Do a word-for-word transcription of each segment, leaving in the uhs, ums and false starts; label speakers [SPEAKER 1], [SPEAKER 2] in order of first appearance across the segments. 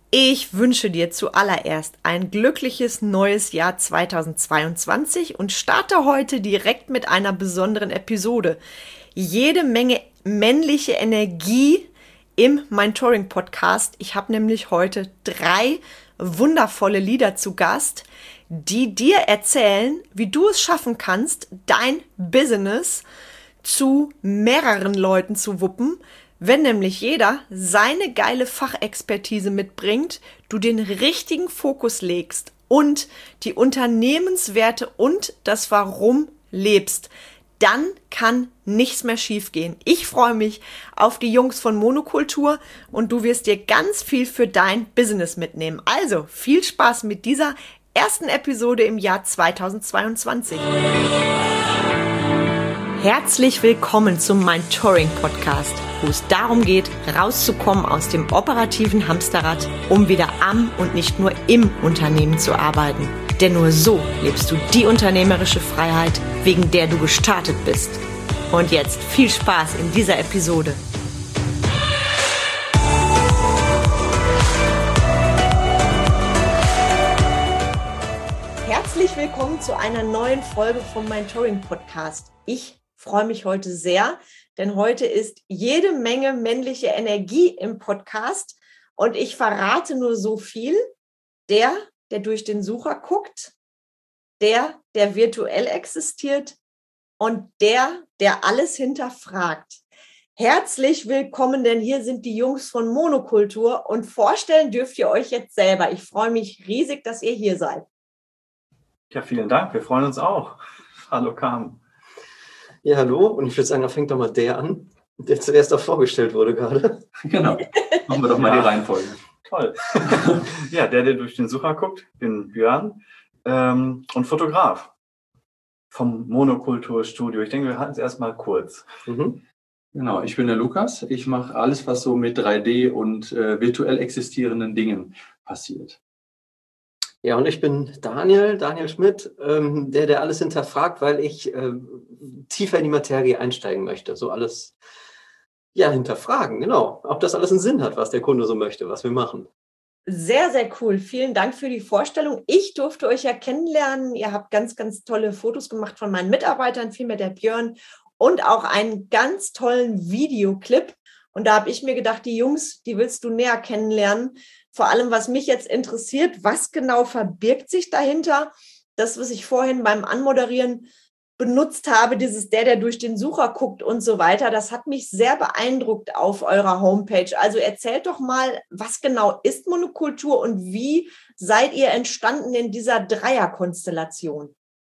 [SPEAKER 1] Ich wünsche dir zuallererst ein glückliches neues Jahr zweitausendzweiundzwanzig und starte heute direkt mit einer besonderen Episode. Jede Menge männliche Energie im Mentoring-Podcast. Ich habe nämlich heute drei wundervolle Leader zu Gast, die dir erzählen, wie du es schaffen kannst, dein Business zu mehreren Leuten zu wuppen, wenn nämlich jeder seine geile Fachexpertise mitbringt, du den richtigen Fokus legst und die Unternehmenswerte und das Warum lebst, dann kann nichts mehr schiefgehen. Ich freue mich auf die Jungs von Monokultur und du wirst dir ganz viel für dein Business mitnehmen. Also viel Spaß mit dieser ersten Episode im Jahr zweitausendzweiundzwanzig. Herzlich willkommen zum Mentoring-Podcast, wo es darum geht, rauszukommen aus dem operativen Hamsterrad, um wieder am und nicht nur im Unternehmen zu arbeiten. Denn nur so lebst du die unternehmerische Freiheit, wegen der du gestartet bist. Und jetzt viel Spaß in dieser Episode. Herzlich willkommen zu einer neuen Folge vom Mentoring-Podcast. Ich freue mich heute sehr, denn heute ist jede Menge männliche Energie im Podcast und ich verrate nur so viel. Der, der durch den Sucher guckt, der, der virtuell existiert und der, der alles hinterfragt. Herzlich willkommen, denn hier sind die Jungs von Monokultur und vorstellen dürft ihr euch jetzt selber. Ich freue mich riesig, dass ihr hier seid.
[SPEAKER 2] Ja, vielen Dank. Wir freuen uns auch. Hallo, Carmen.
[SPEAKER 3] Ja, hallo. Und ich würde sagen, da fängt doch mal der an, der zuerst auch vorgestellt wurde gerade.
[SPEAKER 2] Genau. Machen wir doch mal ja. die Reihenfolge. Toll. Ja, der, der durch den Sucher guckt, bin Björn ähm, und Fotograf vom Monokultur-Studio. Ich denke, wir halten es erstmal kurz.
[SPEAKER 4] Mhm. Genau, ich bin der Lukas. Ich mache alles, was so mit drei D und äh, virtuell existierenden Dingen passiert.
[SPEAKER 3] Ja, und ich bin Daniel, Daniel Schmidt, ähm, der, der alles hinterfragt, weil ich äh, tiefer in die Materie einsteigen möchte. So alles, ja, hinterfragen, genau. Ob das alles einen Sinn hat, was der Kunde so möchte, was wir machen.
[SPEAKER 1] Sehr, sehr cool. Vielen Dank für die Vorstellung. Ich durfte euch ja kennenlernen. Ihr habt ganz, ganz tolle Fotos gemacht von meinen Mitarbeitern, vielmehr der Björn, und auch einen ganz tollen Videoclip. Und da habe ich mir gedacht, die Jungs, die willst du näher kennenlernen. Vor allem, was mich jetzt interessiert, was genau verbirgt sich dahinter? Das, was ich vorhin beim Anmoderieren benutzt habe, dieses der, der durch den Sucher guckt und so weiter, das hat mich sehr beeindruckt auf eurer Homepage. Also erzählt doch mal, was genau ist Monokultur und wie seid ihr entstanden in dieser Dreierkonstellation?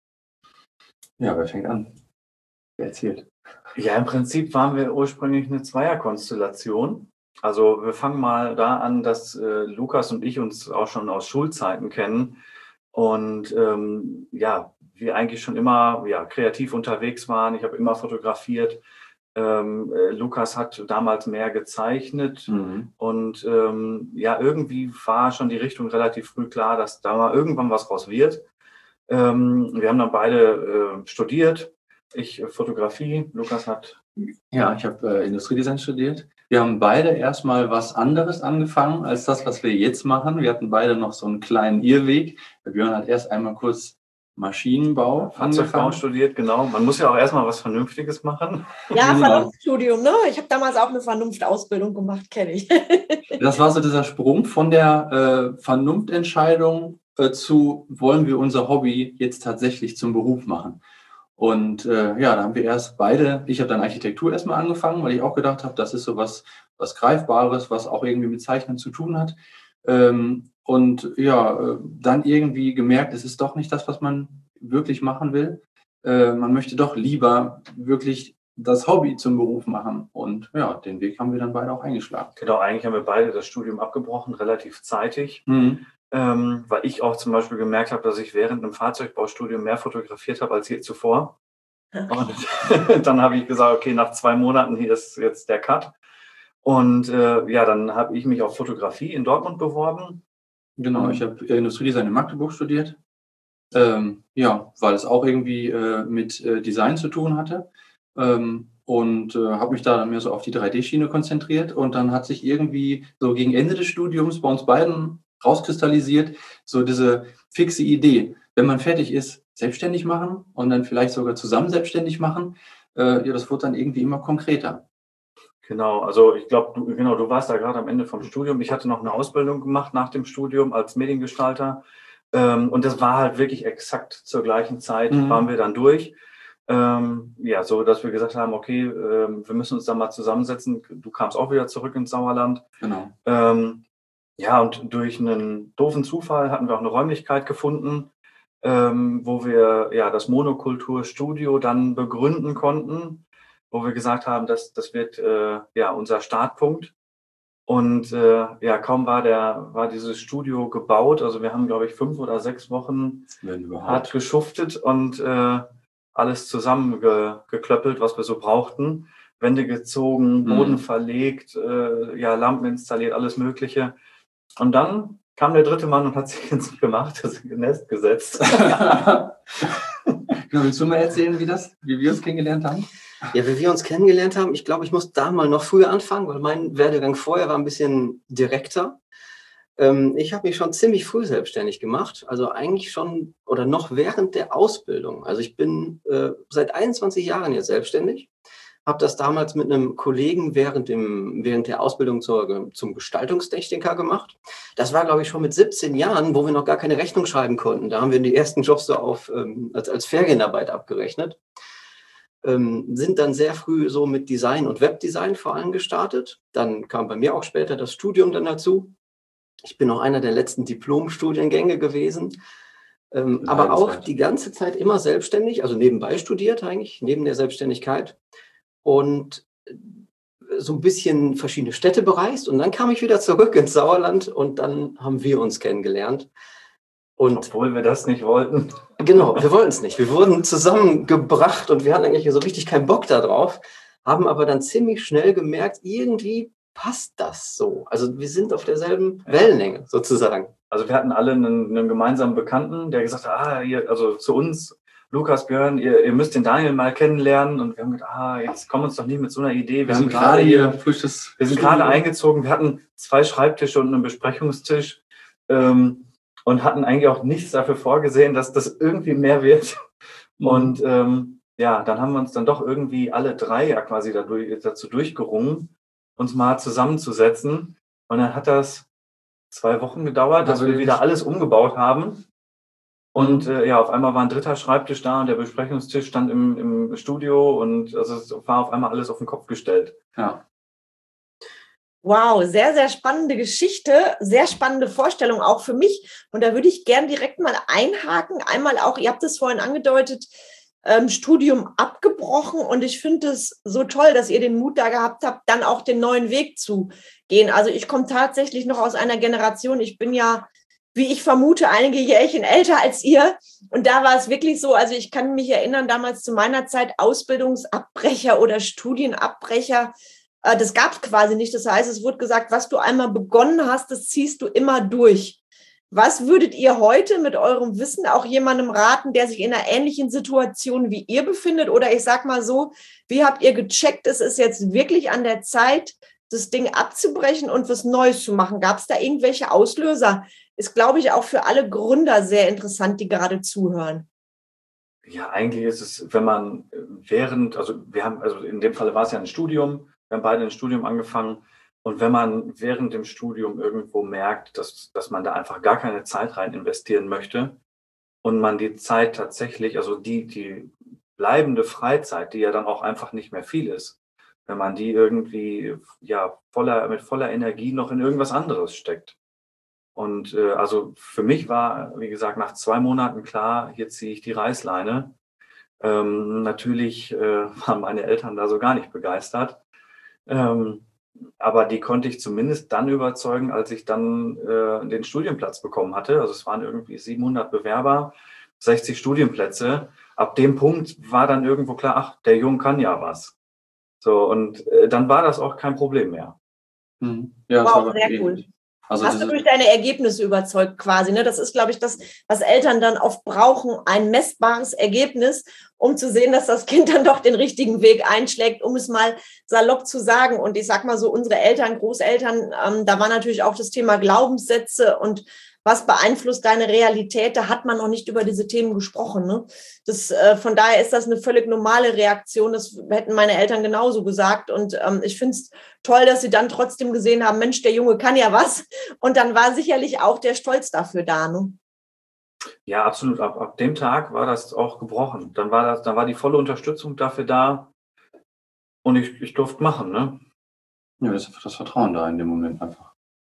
[SPEAKER 4] Ja, wer fängt an? Wer erzählt?
[SPEAKER 2] Ja, im Prinzip waren wir ursprünglich eine Zweierkonstellation. Also wir fangen mal da an, dass äh, Lukas und ich uns auch schon aus Schulzeiten kennen und ähm, ja, wir eigentlich schon immer ja, kreativ unterwegs waren. Ich habe immer fotografiert. Ähm, äh, Lukas hat damals mehr gezeichnet mhm. und ähm, ja, irgendwie war schon die Richtung relativ früh klar, dass da mal irgendwann was raus wird. Ähm, wir haben dann beide äh, studiert. Ich äh, Fotografie, Lukas hat...
[SPEAKER 4] Ja, ich habe äh, Industriedesign studiert. Wir haben beide erstmal was anderes angefangen als das, was wir jetzt machen. Wir hatten beide noch so einen kleinen Irrweg. Der Björn hat erst einmal kurz Maschinenbau
[SPEAKER 2] Fahrzeugbau studiert, genau. Man muss ja auch erstmal was Vernünftiges machen.
[SPEAKER 1] Ja, genau. Vernunftstudium, ne? Ich habe damals auch eine Vernunftausbildung gemacht, kenne ich.
[SPEAKER 4] Das war so dieser Sprung von der äh, Vernunftentscheidung äh, zu, wollen wir unser Hobby jetzt tatsächlich zum Beruf machen. Und äh, ja, da haben wir erst beide, ich habe dann Architektur erstmal angefangen, weil ich auch gedacht habe, das ist so was, was Greifbares, was auch irgendwie mit Zeichnen zu tun hat. Ähm, und ja, äh, dann irgendwie gemerkt, es ist doch nicht das, was man wirklich machen will. Äh, man möchte doch lieber wirklich das Hobby zum Beruf machen. Und ja, den Weg haben wir dann beide auch eingeschlagen.
[SPEAKER 2] Genau, eigentlich haben wir beide das Studium abgebrochen, relativ zeitig. Mhm. Ähm, weil ich auch zum Beispiel gemerkt habe, dass ich während einem Fahrzeugbaustudium mehr fotografiert habe als je zuvor. Und dann habe ich gesagt, okay, nach zwei Monaten hier ist jetzt der Cut. Und äh, ja, dann habe ich mich auf Fotografie in Dortmund beworben.
[SPEAKER 4] Genau, ich habe Industriedesign in Magdeburg studiert. Ähm, ja, weil es auch irgendwie äh, mit äh, Design zu tun hatte. Ähm, und äh, habe mich da dann mehr so auf die drei D-Schiene konzentriert. Und dann hat sich irgendwie so gegen Ende des Studiums bei uns beiden rauskristallisiert, so diese fixe Idee, wenn man fertig ist, selbstständig machen und dann vielleicht sogar zusammen selbstständig machen. Äh, ja, das wurde dann irgendwie immer konkreter.
[SPEAKER 2] Genau, also ich glaube, du, genau, du warst da gerade am Ende vom Studium. Ich hatte noch eine Ausbildung gemacht nach dem Studium als Mediengestalter. Ähm, und das war halt wirklich exakt zur gleichen Zeit,
[SPEAKER 4] Mhm.
[SPEAKER 2] waren wir dann durch. Ähm, ja, so dass wir gesagt haben, okay, ähm, wir müssen uns da mal zusammensetzen. Du kamst auch wieder zurück ins Sauerland.
[SPEAKER 4] Genau.
[SPEAKER 2] Ähm, ja, und durch einen doofen Zufall hatten wir auch eine Räumlichkeit gefunden, ähm, wo wir ja das Monokulturstudio dann begründen konnten, wo wir gesagt haben, das, das wird äh, ja unser Startpunkt. Und äh, ja, kaum war der war dieses Studio gebaut. Also wir haben, glaube ich, fünf oder sechs Wochen
[SPEAKER 4] Wenn überhaupt.
[SPEAKER 2] hart geschuftet und äh, alles zusammengeklöppelt, was wir so brauchten. Wände gezogen, Boden
[SPEAKER 4] Mhm.
[SPEAKER 2] verlegt, äh, ja, Lampen installiert, alles Mögliche. Und dann kam der dritte Mann und hat sich ins gemachtes Nest gesetzt.
[SPEAKER 4] Genau, willst du mal erzählen, wie das, wie wir uns kennengelernt haben?
[SPEAKER 3] Ja, wie wir uns kennengelernt haben, ich glaube, ich muss da mal noch früher anfangen, weil mein Werdegang vorher war ein bisschen direkter. Ähm, ich habe mich schon ziemlich früh selbstständig gemacht, also eigentlich schon oder noch während der Ausbildung. Also ich bin äh, seit einundzwanzig Jahren jetzt selbstständig, habe das damals mit einem Kollegen während, dem, während der Ausbildung zur, zum Gestaltungstechniker gemacht. Das war, glaube ich, schon mit siebzehn Jahren, wo wir noch gar keine Rechnung schreiben konnten. Da haben wir die ersten Jobs so auf, ähm, als, als Ferienarbeit abgerechnet. Ähm, sind dann sehr früh so mit Design und Webdesign vor allem gestartet. Dann kam bei mir auch später das Studium dann dazu. Ich bin auch einer der letzten Diplom-Studiengänge gewesen, ähm, aber auch die ganze Zeit immer selbstständig, also nebenbei studiert eigentlich, neben der Selbstständigkeit und so ein bisschen verschiedene Städte bereist. Und dann kam ich wieder zurück ins Sauerland und dann haben wir uns kennengelernt. Und
[SPEAKER 2] obwohl wir das nicht wollten.
[SPEAKER 3] Genau, wir wollten es nicht. Wir wurden zusammengebracht und wir hatten eigentlich so richtig keinen Bock da drauf, haben aber dann ziemlich schnell gemerkt, irgendwie passt das so. Also wir sind auf derselben
[SPEAKER 2] Ja.
[SPEAKER 3] Wellenlänge sozusagen.
[SPEAKER 2] Also wir hatten alle einen, einen gemeinsamen Bekannten, der gesagt hat, ah, ihr, also zu uns, Lukas, Björn, ihr, ihr müsst den Daniel mal kennenlernen. Und wir haben gedacht, ah, jetzt kommen uns doch nicht mit so einer Idee. Wir,
[SPEAKER 4] Wir
[SPEAKER 2] haben
[SPEAKER 4] sind gerade hier frisches.
[SPEAKER 2] Wir sind gerade eingezogen. Wir hatten zwei Schreibtische und einen Besprechungstisch. Ähm, und hatten eigentlich auch nichts dafür vorgesehen, dass das irgendwie mehr wird. Mhm. Und ähm, ja, dann haben wir uns dann doch irgendwie alle drei ja quasi dadurch, dazu durchgerungen, uns mal zusammenzusetzen. Und dann hat das zwei Wochen gedauert, dass wir wieder alles umgebaut haben. Und äh, ja, auf einmal war ein dritter Schreibtisch da und der Besprechungstisch stand im, im Studio und also es war auf einmal alles auf den Kopf gestellt.
[SPEAKER 4] Ja.
[SPEAKER 1] Wow, sehr, sehr spannende Geschichte, sehr spannende Vorstellung auch für mich. Und da würde ich gern direkt mal einhaken. Einmal auch, ihr habt es vorhin angedeutet, ähm, Studium abgebrochen. Und ich finde es so toll, dass ihr den Mut da gehabt habt, dann auch den neuen Weg zu gehen. Also ich komme tatsächlich noch aus einer Generation, ich bin ja, wie ich vermute, einige Jährchen älter als ihr. Und da war es wirklich so, also ich kann mich erinnern, damals zu meiner Zeit Ausbildungsabbrecher oder Studienabbrecher, das gab es quasi nicht. Das heißt, es wurde gesagt, was du einmal begonnen hast, das ziehst du immer durch. Was würdet ihr heute mit eurem Wissen auch jemandem raten, der sich in einer ähnlichen Situation wie ihr befindet? Oder ich sag mal so, wie habt ihr gecheckt, es ist jetzt wirklich an der Zeit, das Ding abzubrechen und was Neues zu machen? Gab es da irgendwelche Auslöser? Ist, glaube ich, auch für alle Gründer sehr interessant, die gerade zuhören.
[SPEAKER 2] Ja, eigentlich ist es, wenn man während, also wir haben, also in dem Fall war es ja ein Studium, wir haben beide ein Studium angefangen und wenn man während dem Studium irgendwo merkt, dass, dass man da einfach gar keine Zeit rein investieren möchte und man die Zeit tatsächlich, also die, die bleibende Freizeit, die ja dann auch einfach nicht mehr viel ist, wenn man die irgendwie ja voller, mit voller Energie noch in irgendwas anderes steckt. Und äh, also für mich war, wie gesagt, nach zwei Monaten klar, hier ziehe ich die Reißleine. Ähm, natürlich äh, waren meine Eltern da so gar nicht begeistert. Ähm, aber die konnte ich zumindest dann überzeugen, als ich dann äh, den Studienplatz bekommen hatte. Also es waren irgendwie siebenhundert Bewerber, sechzig Studienplätze. Ab dem Punkt war dann irgendwo klar, ach, der Junge kann ja was. So, und äh, dann war das auch kein Problem mehr.
[SPEAKER 4] Mhm. Ja,
[SPEAKER 1] wow,
[SPEAKER 4] das war
[SPEAKER 1] sehr cool.
[SPEAKER 4] Also
[SPEAKER 1] Hast du durch deine Ergebnisse überzeugt quasi, ne? Das ist, glaube ich, das, was Eltern dann oft brauchen, ein messbares Ergebnis, um zu sehen, dass das Kind dann doch den richtigen Weg einschlägt, um es mal salopp zu sagen. Und ich sag mal so, unsere Eltern, Großeltern, ähm, da war natürlich auch das Thema Glaubenssätze und was beeinflusst deine Realität, da hat man noch nicht über diese Themen gesprochen. Ne? Das, äh, von daher ist das eine völlig normale Reaktion. Das hätten meine Eltern genauso gesagt. Und ähm, ich finde es toll, dass sie dann trotzdem gesehen haben, Mensch, der Junge kann ja was. Und dann war sicherlich auch der Stolz dafür da. Ne?
[SPEAKER 2] Ja, absolut. Ab, ab dem Tag war das auch gebrochen. Dann war das, dann war die volle Unterstützung dafür da und ich, ich durfte machen. Ne?
[SPEAKER 4] Ja, das, das Vertrauen da in dem Moment einfach.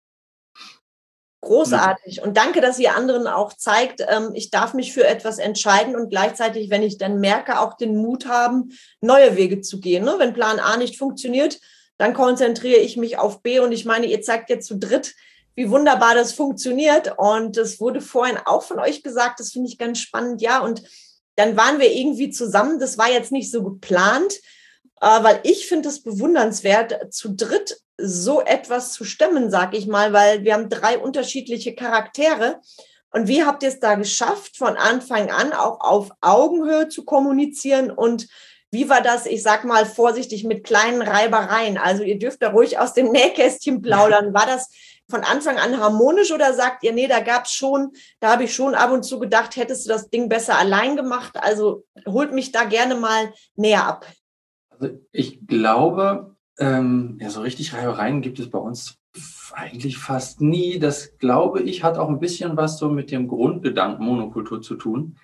[SPEAKER 1] Großartig. Und danke, dass ihr anderen auch zeigt, ähm, ich darf mich für etwas entscheiden und gleichzeitig, wenn ich dann merke, auch den Mut haben, neue Wege zu gehen. Ne? Wenn Plan A nicht funktioniert, dann konzentriere ich mich auf B. Und ich meine, ihr zeigt jetzt zu dritt, wie wunderbar das funktioniert. Und das wurde vorhin auch von euch gesagt, das finde ich ganz spannend. Ja, und dann waren wir irgendwie zusammen. Das war jetzt nicht so geplant, äh, weil ich finde es bewundernswert, zu dritt so etwas zu stemmen, sag ich mal, weil wir haben drei unterschiedliche Charaktere. Und wie habt ihr es da geschafft, von Anfang an auch auf Augenhöhe zu kommunizieren? Und wie war das, ich sag mal vorsichtig, mit kleinen Reibereien? Also ihr dürft da ruhig aus dem Nähkästchen plaudern. War das von Anfang an harmonisch oder sagt ihr, nee, da gab es schon, da habe ich schon ab und zu gedacht, hättest du das Ding besser allein gemacht? Also holt mich da gerne mal näher ab.
[SPEAKER 4] Also ich glaube, ähm, ja, so richtig Reibereien gibt es bei uns eigentlich fast nie. Das, glaube ich, hat auch ein bisschen was so mit dem Grundgedanken Monokultur zu tun.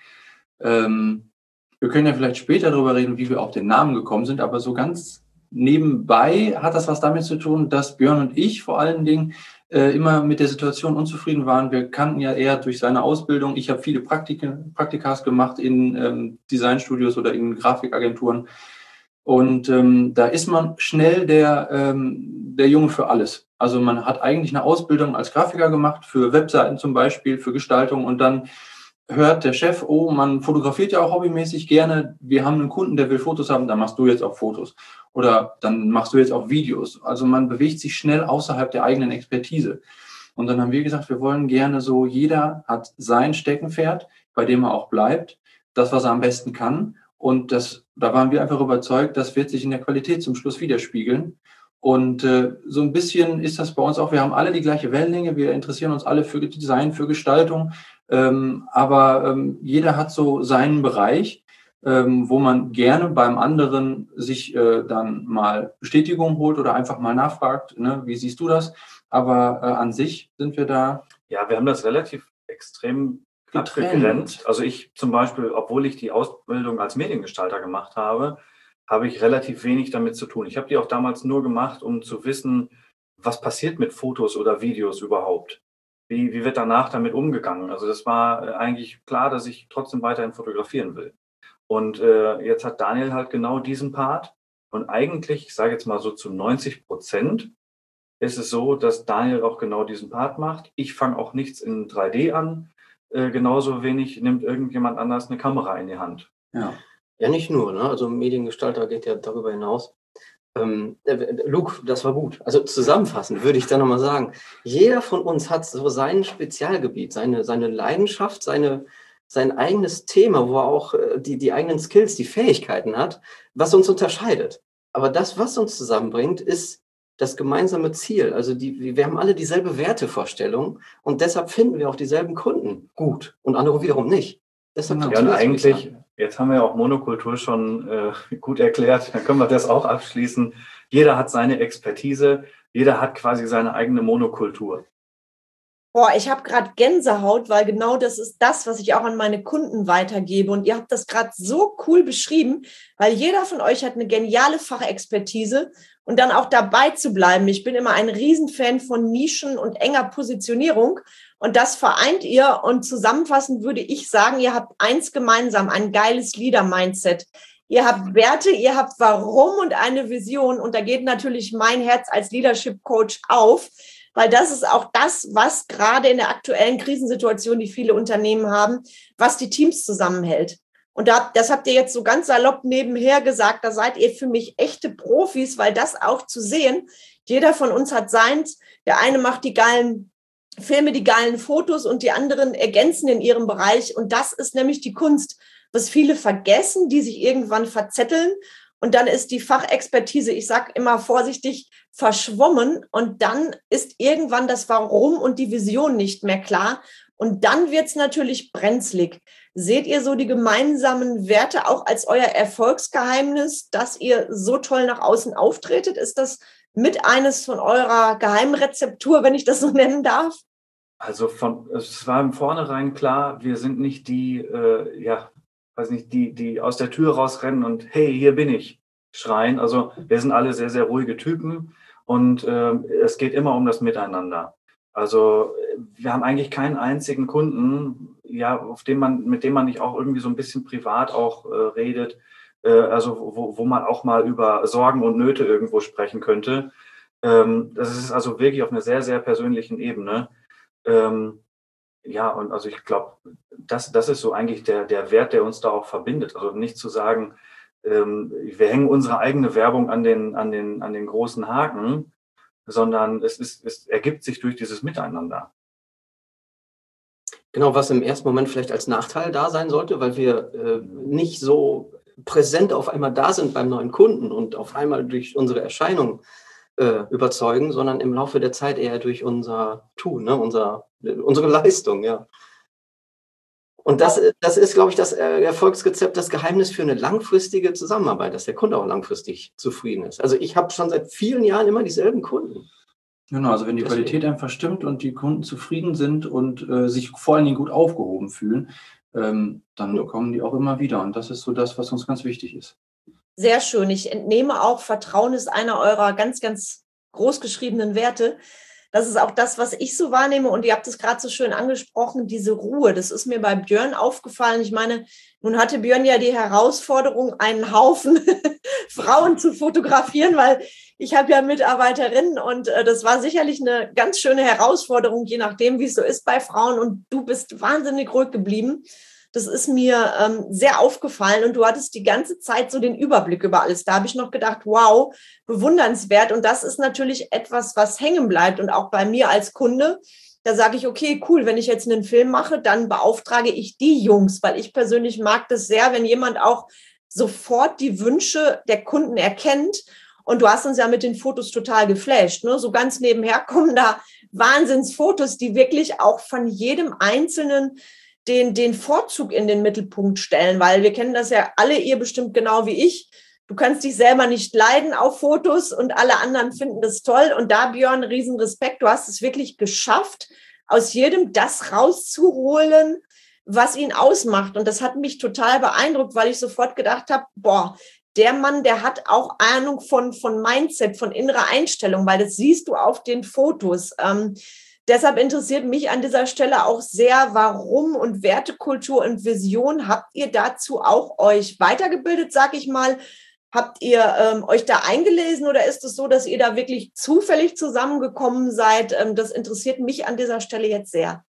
[SPEAKER 4] Ähm, wir können ja vielleicht später darüber reden, wie wir auf den Namen gekommen sind, aber so ganz nebenbei hat das was damit zu tun, dass Björn und ich vor allen Dingen äh, immer mit der Situation unzufrieden waren. Wir kannten ja eher durch seine Ausbildung. Ich habe viele Praktika, Praktikas gemacht in ähm, Designstudios oder in Grafikagenturen. Und ähm, da ist man schnell der, ähm, der Junge für alles. Also man hat eigentlich eine Ausbildung als Grafiker gemacht, für Webseiten zum Beispiel, für Gestaltung. Und dann hört der Chef, oh, man fotografiert ja auch hobbymäßig gerne. Wir haben einen Kunden, der will Fotos haben, dann machst du jetzt auch Fotos. Oder dann machst du jetzt auch Videos. Also man bewegt sich schnell außerhalb der eigenen Expertise. Und dann haben wir gesagt, wir wollen gerne so, jeder hat sein Steckenpferd, bei dem er auch bleibt, das, was er am besten kann. Und das, da waren wir einfach überzeugt, das wird sich in der Qualität zum Schluss widerspiegeln. Und äh, so ein bisschen ist das bei uns auch, wir haben alle die gleiche Wellenlänge, wir interessieren uns alle für Design, für Gestaltung, ähm, aber ähm, jeder hat so seinen Bereich, ähm, wo man gerne beim anderen sich äh, dann mal Bestätigung holt oder einfach mal nachfragt, ne, wie siehst du das? Aber äh, an sich sind wir da.
[SPEAKER 2] Ja, wir haben das relativ extrem abgegrenzt. Also ich zum Beispiel, obwohl ich die Ausbildung als Mediengestalter gemacht habe, habe ich relativ wenig damit zu tun. Ich habe die auch damals nur gemacht, um zu wissen, was passiert mit Fotos oder Videos überhaupt. Wie, wie wird danach damit umgegangen? Also das war eigentlich klar, dass ich trotzdem weiterhin fotografieren will. Und äh, jetzt hat Daniel halt genau diesen Part. Und eigentlich, ich sage jetzt mal so zu neunzig Prozent, ist es so, dass Daniel auch genau diesen Part macht. Ich fange auch nichts in drei D an. Äh, genauso wenig nimmt irgendjemand anders eine Kamera in die Hand.
[SPEAKER 3] Ja, ja nicht nur, ne? Also Mediengestalter geht ja darüber hinaus. Ähm, äh, Luke, das war gut. Also zusammenfassend würde ich da nochmal sagen, jeder von uns hat so sein Spezialgebiet, seine, seine Leidenschaft, seine, sein eigenes Thema, wo er auch äh, die, die eigenen Skills, die Fähigkeiten hat, was uns unterscheidet. Aber das, was uns zusammenbringt, ist das gemeinsame Ziel. Also die, wir haben alle dieselbe Wertevorstellung und deshalb finden wir auch dieselben Kunden gut und andere wiederum nicht. Deshalb
[SPEAKER 2] ja, und eigentlich, jetzt haben wir ja auch Monokultur schon äh, gut erklärt, dann können wir das auch abschließen. Jeder hat seine Expertise, jeder hat quasi seine eigene Monokultur.
[SPEAKER 1] Boah, ich habe gerade Gänsehaut, weil genau das ist das, was ich auch an meine Kunden weitergebe. Und ihr habt das gerade so cool beschrieben, weil jeder von euch hat eine geniale Fachexpertise und dann auch dabei zu bleiben. Ich bin immer ein Riesenfan von Nischen und enger Positionierung und das vereint ihr. Und zusammenfassend würde ich sagen, ihr habt eins gemeinsam, ein geiles Leader-Mindset. Ihr habt Werte, ihr habt Warum und eine Vision. Und da geht natürlich mein Herz als Leadership-Coach auf, weil das ist auch das, was gerade in der aktuellen Krisensituation, die viele Unternehmen haben, was die Teams zusammenhält. Und das habt ihr jetzt so ganz salopp nebenher gesagt, da seid ihr für mich echte Profis, weil das auch zu sehen, jeder von uns hat seins, der eine macht die geilen Filme die geilen Fotos und die anderen ergänzen in ihrem Bereich. Und das ist nämlich die Kunst, was viele vergessen, die sich irgendwann verzetteln. Und dann ist die Fachexpertise, ich sage immer vorsichtig, verschwommen. Und dann ist irgendwann das Warum und die Vision nicht mehr klar. Und dann wird es natürlich brenzlig. Seht ihr so die gemeinsamen Werte auch als euer Erfolgsgeheimnis, dass ihr so toll nach außen auftretet? Ist das mit eines von eurer Geheimrezeptur, wenn ich das so nennen darf?
[SPEAKER 2] Also von, es war im Vornherein klar, wir sind nicht die, äh, ja, weiß nicht, die, die aus der Tür rausrennen und hey, hier bin ich, schreien. Also wir sind alle sehr, sehr ruhige Typen und äh, es geht immer um das Miteinander. Also wir haben eigentlich keinen einzigen Kunden, ja, auf dem man, mit dem man nicht auch irgendwie so ein bisschen privat auch äh, redet, äh, also wo, wo man auch mal über Sorgen und Nöte irgendwo sprechen könnte. Ähm, das ist also wirklich auf einer sehr, sehr persönlichen Ebene. Ähm, ja, und also ich glaube, das, das ist so eigentlich der, der Wert, der uns da auch verbindet. Also nicht zu sagen, ähm, wir hängen unsere eigene Werbung an den, an den, an den großen Haken, sondern es, ist, es ergibt sich durch dieses Miteinander.
[SPEAKER 3] Genau, was im ersten Moment vielleicht als Nachteil da sein sollte, weil wir äh, nicht so präsent auf einmal da sind beim neuen Kunden und auf einmal durch unsere Erscheinung äh, überzeugen, sondern im Laufe der Zeit eher durch unser Tun, ne? unser, unsere Leistung, ja. Und das, das ist, glaube ich, das Erfolgsrezept, das Geheimnis für eine langfristige Zusammenarbeit, dass der Kunde auch langfristig zufrieden ist. Also ich habe schon seit vielen Jahren immer dieselben Kunden.
[SPEAKER 4] Genau, also wenn die
[SPEAKER 3] Deswegen.
[SPEAKER 4] Qualität einfach stimmt und die Kunden zufrieden sind und äh, sich vor allen Dingen gut aufgehoben fühlen, ähm, dann
[SPEAKER 3] Ja.
[SPEAKER 4] kommen die auch immer wieder. Und das ist so das, was uns ganz wichtig ist.
[SPEAKER 1] Sehr schön. Ich entnehme auch, Vertrauen ist einer eurer ganz, ganz groß geschriebenen Werte. Das ist auch das, was ich so wahrnehme. Und ihr habt es gerade so schön angesprochen, diese Ruhe. Das ist mir bei Björn aufgefallen. Ich meine, nun hatte Björn ja die Herausforderung, einen Haufen Frauen zu fotografieren, weil ich habe ja Mitarbeiterinnen und äh, das war sicherlich eine ganz schöne Herausforderung, je nachdem, wie es so ist bei Frauen. Und du bist wahnsinnig ruhig geblieben. Das ist mir ähm, sehr aufgefallen und du hattest die ganze Zeit so den Überblick über alles. Da habe ich noch gedacht, wow, bewundernswert. Und das ist natürlich etwas, was hängen bleibt. Und auch bei mir als Kunde, da sage ich, okay, cool, wenn ich jetzt einen Film mache, dann beauftrage ich die Jungs, weil ich persönlich mag das sehr, wenn jemand auch sofort die Wünsche der Kunden erkennt. Und du hast uns ja mit den Fotos total geflasht, ne? So ganz nebenher kommen da Wahnsinnsfotos, die wirklich auch von jedem Einzelnen Den, den Vorzug in den Mittelpunkt stellen, weil wir kennen das ja alle, ihr bestimmt genau wie ich. Du kannst dich selber nicht leiden auf Fotos und alle anderen finden das toll. Und da, Björn, riesen Respekt. Du hast es wirklich geschafft, aus jedem das rauszuholen, was ihn ausmacht. Und das hat mich total beeindruckt, weil ich sofort gedacht habe, boah, der Mann, der hat auch Ahnung von, von Mindset, von innerer Einstellung, weil das siehst du auf den Fotos. Ähm, Deshalb interessiert mich an dieser Stelle auch sehr, warum und Wertekultur und Vision. Habt ihr dazu auch euch weitergebildet, sag ich mal? Habt ihr ähm, euch da eingelesen oder ist es so, dass ihr da wirklich zufällig zusammengekommen seid? Ähm, das interessiert mich an dieser Stelle jetzt sehr.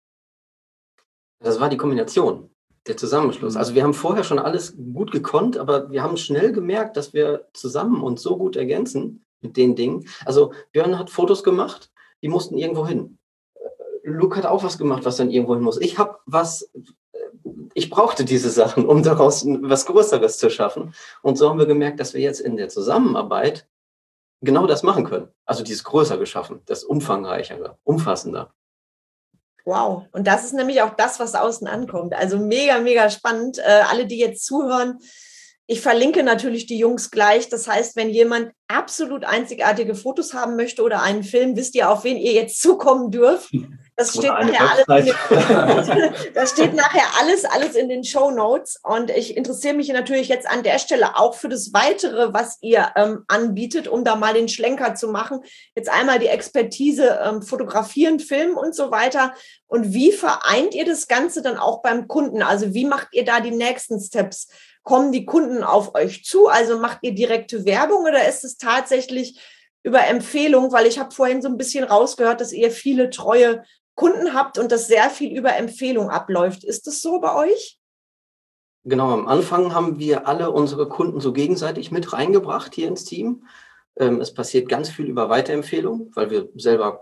[SPEAKER 3] Das war die Kombination, der Zusammenschluss. Also wir haben vorher schon alles gut gekonnt, aber wir haben schnell gemerkt, dass wir zusammen uns so gut ergänzen mit den Dingen. Also Björn hat Fotos gemacht, die mussten irgendwo hin. Luke hat auch was gemacht, was dann irgendwo hin muss. Ich habe was, ich brauchte diese Sachen, um daraus was Größeres zu schaffen. Und so haben wir gemerkt, dass wir jetzt in der Zusammenarbeit genau das machen können. Also dieses größer geschaffen, das umfangreichere, umfassender.
[SPEAKER 1] Wow. Und das ist nämlich auch das, was außen ankommt. Also mega, mega spannend. Äh, alle, die jetzt zuhören, ich verlinke natürlich die Jungs gleich. Das heißt, wenn jemand absolut einzigartige Fotos haben möchte oder einen Film, wisst ihr, auf wen ihr jetzt zukommen dürft. Das steht, nachher alles, in den, das steht nachher alles, alles in den Shownotes. Und ich interessiere mich natürlich jetzt an der Stelle auch für das Weitere, was ihr ähm, anbietet, um da mal den Schlenker zu machen. Jetzt einmal die Expertise, ähm, Fotografieren, Filmen und so weiter. Und wie vereint ihr das Ganze dann auch beim Kunden? Also wie macht ihr da die nächsten Steps? Kommen die Kunden auf euch zu? Also macht ihr direkte Werbung oder ist es tatsächlich über Empfehlung? Weil ich habe vorhin so ein bisschen rausgehört, dass ihr viele treue Kunden habt und das sehr viel über Empfehlung abläuft. Ist das so bei euch?
[SPEAKER 3] Genau, am Anfang haben wir alle unsere Kunden so gegenseitig mit reingebracht hier ins Team. Ähm, es passiert ganz viel über Weiterempfehlung, weil wir selber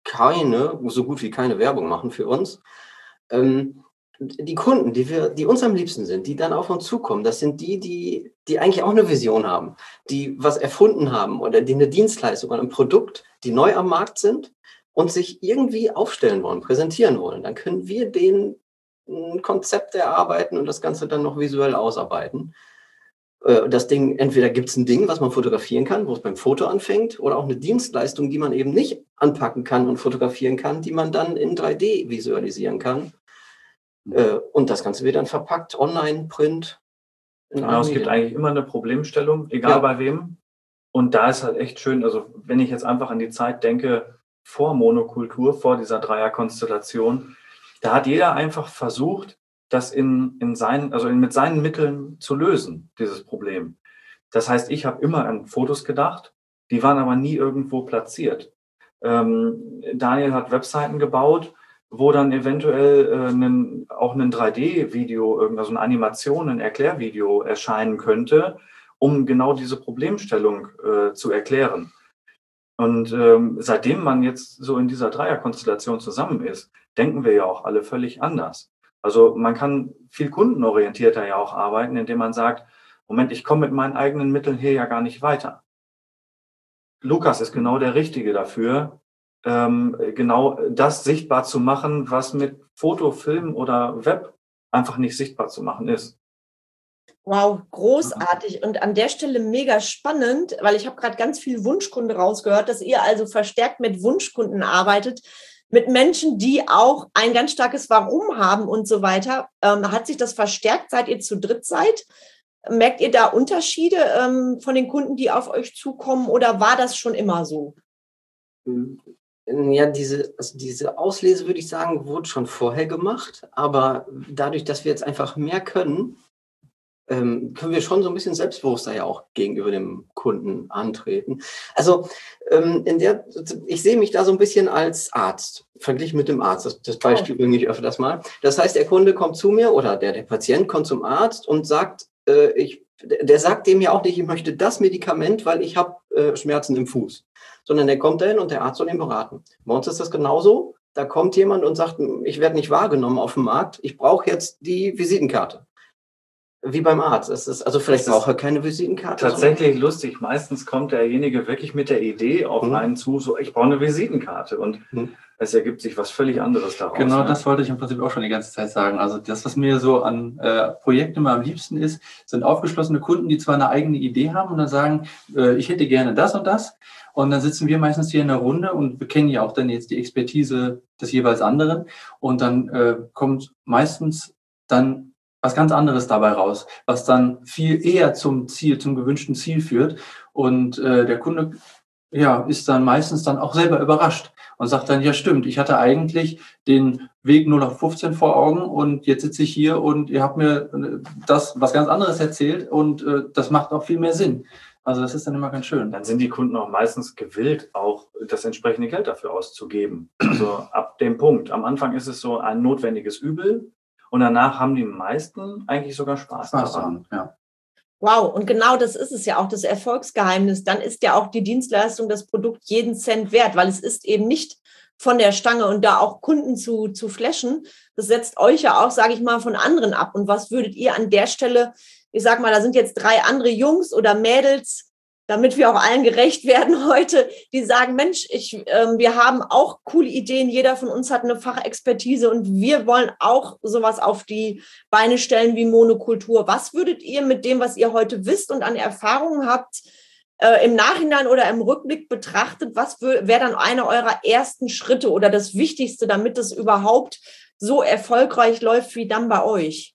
[SPEAKER 3] keine, so gut wie keine Werbung machen für uns. Ähm, die Kunden, die wir, die uns am liebsten sind, die dann auf uns zukommen, das sind die, die, die eigentlich auch eine Vision haben, die was erfunden haben oder die eine Dienstleistung oder ein Produkt, die neu am Markt sind und sich irgendwie aufstellen wollen, präsentieren wollen. Dann können wir denen ein Konzept erarbeiten und das Ganze dann noch visuell ausarbeiten. Das Ding, entweder gibt es ein Ding, was man fotografieren kann, wo es beim Foto anfängt, oder auch eine Dienstleistung, die man eben nicht anpacken kann und fotografieren kann, die man dann in drei D visualisieren kann. Und das Ganze wird dann verpackt, online, Print.
[SPEAKER 2] Genau, es gibt eigentlich immer eine Problemstellung, egal ja. bei wem. Und da ist halt echt schön, also wenn ich jetzt einfach an die Zeit denke, vor Monokultur, vor dieser Dreierkonstellation, da hat jeder einfach versucht, das in, in seinen, also in, mit seinen Mitteln zu lösen, dieses Problem. Das heißt, ich habe immer an Fotos gedacht, die waren aber nie irgendwo platziert. Ähm, Daniel hat Webseiten gebaut, wo dann eventuell äh, einen, auch ein drei D-Video, also eine Animation, ein Erklärvideo erscheinen könnte, um genau diese Problemstellung äh, zu erklären. Und ähm, seitdem man jetzt so in dieser Dreierkonstellation zusammen ist, denken wir ja auch alle völlig anders. Also man kann viel kundenorientierter ja auch arbeiten, indem man sagt, Moment, ich komme mit meinen eigenen Mitteln hier ja gar nicht weiter. Lukas ist genau der Richtige dafür, ähm, genau das sichtbar zu machen, was mit Foto, Film oder Web einfach nicht sichtbar zu machen ist.
[SPEAKER 1] Wow, großartig und an der Stelle mega spannend, weil ich habe gerade ganz viel Wunschkunde rausgehört, dass ihr also verstärkt mit Wunschkunden arbeitet, mit Menschen, die auch ein ganz starkes Warum haben und so weiter. Ähm, hat sich das verstärkt, seit ihr zu dritt seid? Merkt ihr da Unterschiede ähm, von den Kunden, die auf euch zukommen, oder war das schon immer so?
[SPEAKER 3] Ja, diese, also diese Auslese, würde ich sagen, wurde schon vorher gemacht, aber dadurch, dass wir jetzt einfach mehr können, ähm, können wir schon so ein bisschen selbstbewusster ja auch gegenüber dem Kunden antreten. Also ähm, in der, ich sehe mich da so ein bisschen als Arzt, verglichen mit dem Arzt. Das, das Beispiel bringe ich öfters mal. Das heißt, der Kunde kommt zu mir oder der, der Patient kommt zum Arzt und sagt, äh, ich, der sagt dem ja auch nicht, ich möchte das Medikament, weil ich habe äh, Schmerzen im Fuß. Sondern der kommt dahin und der Arzt soll ihn beraten. Bei uns ist das genauso. Da kommt jemand und sagt, ich werde nicht wahrgenommen auf dem Markt, ich brauche jetzt die Visitenkarte. Wie beim Arzt. Es ist, also vielleicht braucht er keine Visitenkarte.
[SPEAKER 2] Tatsächlich lustig. Meistens kommt derjenige wirklich mit der Idee auf hm. einen zu, so ich brauche eine Visitenkarte. Und hm. es ergibt sich was völlig anderes daraus.
[SPEAKER 4] Genau,
[SPEAKER 2] ne?
[SPEAKER 4] Das wollte ich im Prinzip auch schon die ganze Zeit sagen. Also das, was mir so an äh, Projekten immer am liebsten ist, sind aufgeschlossene Kunden, die zwar eine eigene Idee haben und dann sagen, äh, ich hätte gerne das und das. Und dann sitzen wir meistens hier in der Runde und bekennen ja auch dann jetzt die Expertise des jeweils anderen. Und dann äh, kommt meistens dann was ganz anderes dabei raus, was dann viel eher zum Ziel, zum gewünschten Ziel führt. Und äh, der Kunde ja, ist dann meistens dann auch selber überrascht und sagt dann, ja stimmt, ich hatte eigentlich den Weg null auf fünfzehn vor Augen und jetzt sitze ich hier und ihr habt mir das was ganz anderes erzählt und äh, das macht auch viel mehr Sinn. Also das ist dann immer ganz schön.
[SPEAKER 2] Dann sind die Kunden auch meistens gewillt, auch das entsprechende Geld dafür auszugeben. Also ab dem Punkt. Am Anfang ist es so ein notwendiges Übel. Und danach haben die meisten eigentlich sogar Spaß, Spaß daran.
[SPEAKER 4] Ja.
[SPEAKER 1] Wow, und genau das ist es ja auch, das Erfolgsgeheimnis. Dann ist ja auch die Dienstleistung, das Produkt jeden Cent wert, weil es ist eben nicht von der Stange und da auch Kunden zu, zu flashen. Das setzt euch ja auch, sage ich mal, von anderen ab. Und was würdet ihr an der Stelle, ich sag mal, da sind jetzt drei andere Jungs oder Mädels, damit wir auch allen gerecht werden heute, die sagen, Mensch, ich, äh, wir haben auch coole Ideen, jeder von uns hat eine Fachexpertise und wir wollen auch sowas auf die Beine stellen wie Monokultur. Was würdet ihr mit dem, was ihr heute wisst und an Erfahrungen habt, äh, im Nachhinein oder im Rückblick betrachtet, was wäre dann einer eurer ersten Schritte oder das Wichtigste, damit es überhaupt so erfolgreich läuft wie dann bei euch?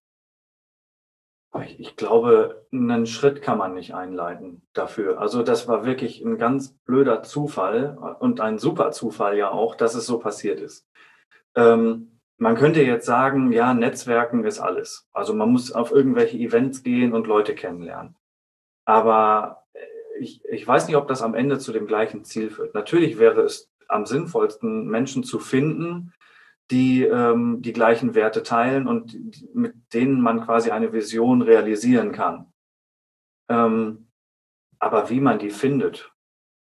[SPEAKER 2] Ich glaube, einen Schritt kann man nicht einleiten dafür. Also das war wirklich ein ganz blöder Zufall und ein super Zufall ja auch, dass es so passiert ist. Ähm, man könnte jetzt sagen, ja, Netzwerken ist alles. Also man muss auf irgendwelche Events gehen und Leute kennenlernen. Aber ich, ich weiß nicht, ob das am Ende zu dem gleichen Ziel führt. Natürlich wäre es am sinnvollsten, Menschen zu finden, die ähm, die gleichen Werte teilen und die, mit denen man quasi eine Vision realisieren kann. Ähm, aber wie man die findet